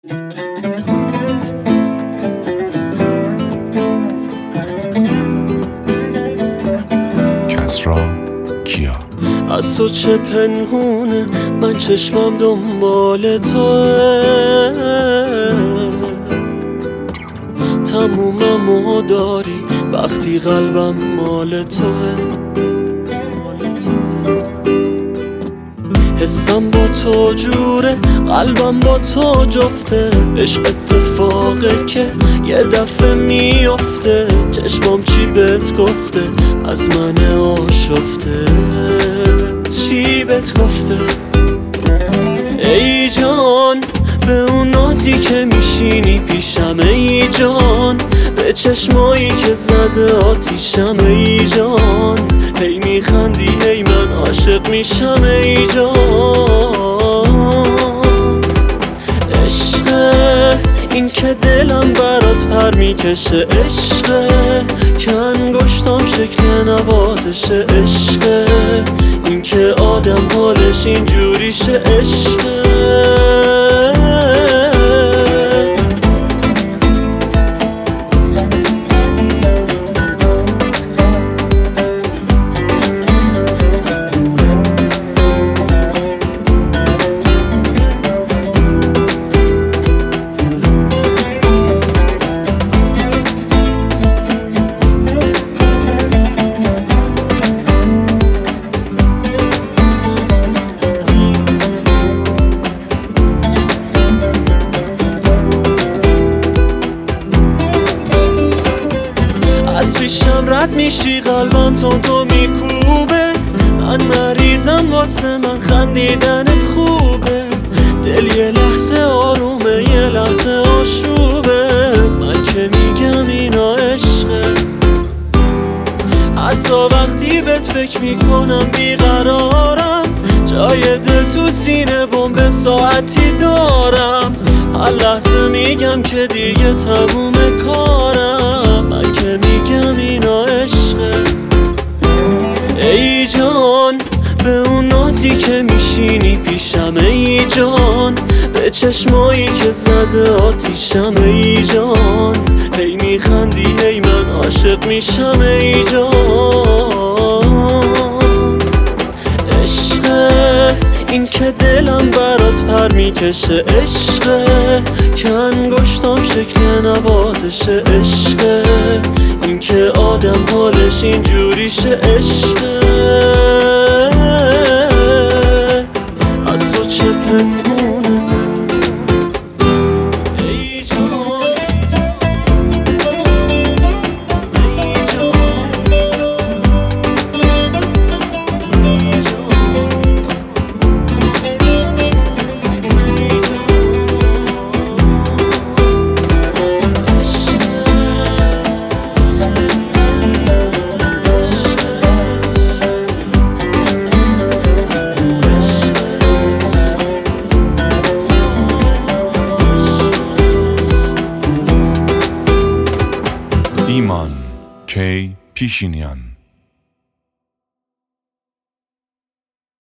کسرا کیا. از تو چه پنهونه، من چشمم دنبال توه، تموممو داری وقتی قلبم مال توه. حسم با تو جوره، قلبم با تو جفته، عشق اتفاقه که یه دفعه میافته. چشمام چی بهت گفته، از من آشفته، چی بهت گفته؟ ای جان به اون نازی که میشینی پیشم، ای جان به چشمایی که زده آتیشم، ای جان هی میخندی هی من عاشق میشم، ای جان. عشقه این که دلم برات پر میکشه، عشقه که انگشتام شکل نوازشه، عشقه این که آدم حالش اینجوریشه، عشقه. از پیشم رد میشی قلبم تو میکوبه، من مریضم واسه من خندیدنت خوبه، دل یه لحظه آرومه یه لحظه آشوبه، من که میگم اینا عشقه. حتی وقتی بهت فکر میکنم بیقرارم، جای دل تو سینه بمب ساعتی دارم، هر لحظه میگم که دیگه تموم کارم، من که میگم اینا عشقه. ای جان به اون نازی که میشینی پیشم، ای جان به چشمایی که زده آتیشم، ای جان هی میخندی هی من عاشق میشم، ای جان. عشقه این که دلم برات پر میکشه، عشقه که انگشتام شکل نوازشه، عشقه این که آدم حالش اینجوریشه، عشقه. از تو چه پنهونه، ای جان ای جان ای ایمان کی پیشینیان.